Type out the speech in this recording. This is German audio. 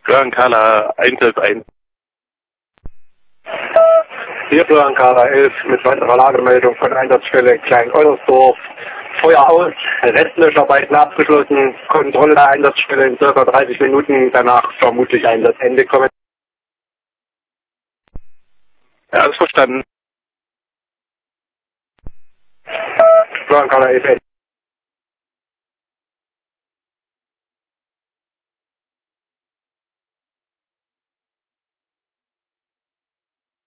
Blankala 111. Hier Blankala 11 mit weiterer Lagemeldung von Einsatzstelle Klein-Ollersdorf. Feuer aus, Restlöscharbeiten abgeschlossen, Kontrolle der Einsatzstelle in ca. 30 Minuten, danach vermutlich Einsatzende kommen. Ja, alles verstanden. Blankala 11.